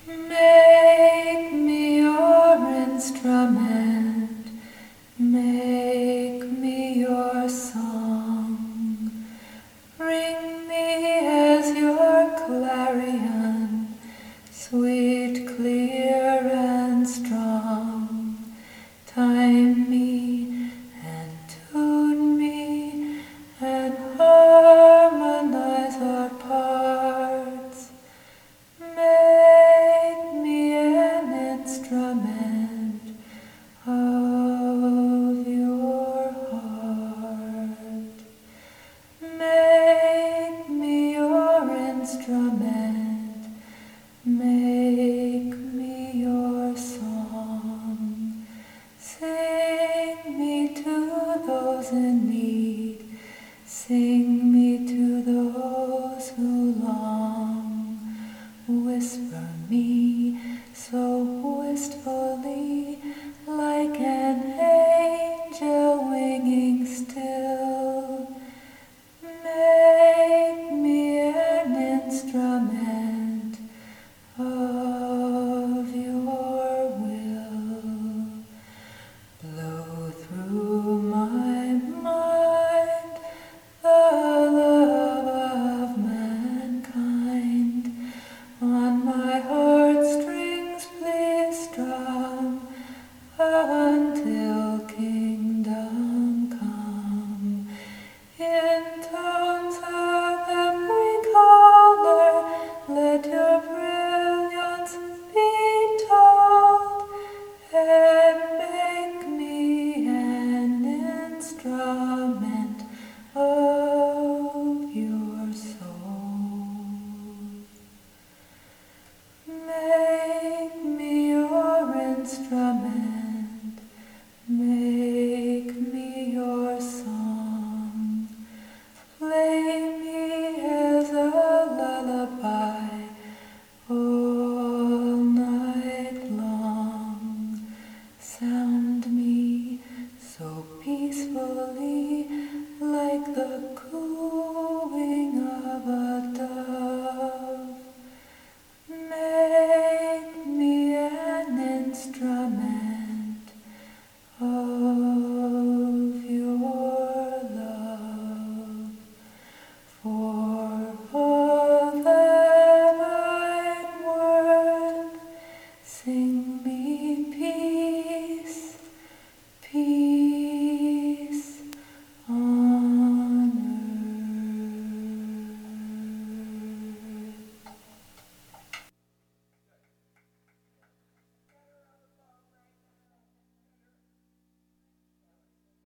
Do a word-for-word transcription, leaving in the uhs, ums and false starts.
Make me your instrument, make me your song. Ring me as your clarion, sweet, clear, and strong. Time me and tune me and harmonize our parts. Make me an instrument of your heart. Make me your instrument, make me your song. Sing me to those in need, sing me to those who long. Whisper me